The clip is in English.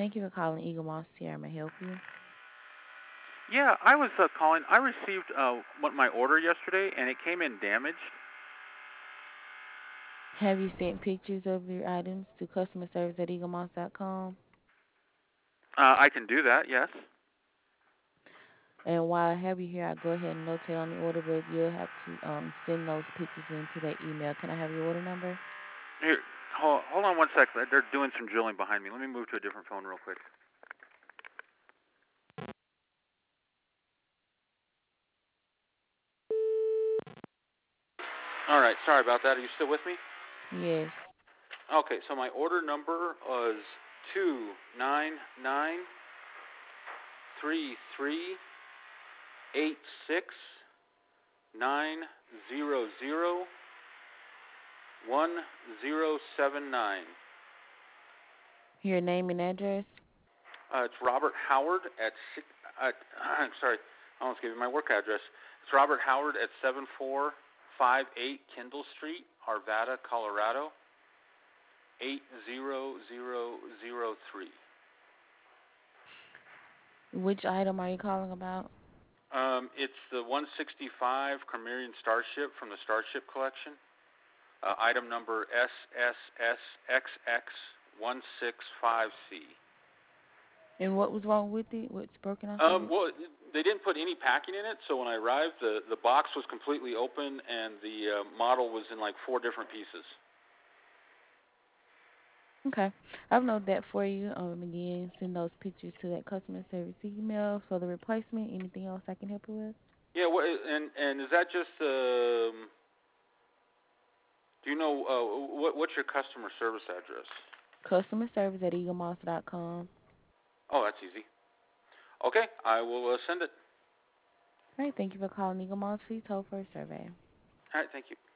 Thank you for calling Eagle Moss Sierra. May I help you? Yeah, I was calling. I received my order yesterday, and it came in damaged. Have you sent pictures of your items to customer service at eaglemoss.com? I can do that. Yes. And while I have you here, I'll go ahead and notate on the order, but you'll have to send those pictures into that email. Can I have your order number? Here, hold on one sec. They're doing some drilling behind me. Let me move to a different phone real quick. All right. Sorry about that. Are you still with me? Yes. Okay. So my order number was 2993386900179. Your name and address? It's Robert Howard I'm sorry, I almost gave you my work address. It's Robert Howard at 7458 Kendall Street, Arvada, Colorado, 80003. Which item are you calling about? It's the 165 Cremerian Starship from the Starship Collection. Item number SSSXX165C. And what was wrong with it? What's broken off of it? Well, they didn't put any packing in it, so when I arrived, the box was completely open, and the model was in like four different pieces. Okay. I've noted that for you. Again, send those pictures to that customer service email for the replacement. Anything else I can help you with? Yeah, and is that just do you know what's your customer service address? Customer service at eaglemoss.com. Oh, that's easy. Okay, I will send it. All right. Thank you for calling Eagle Moss. Please hold for a survey. All right, thank you.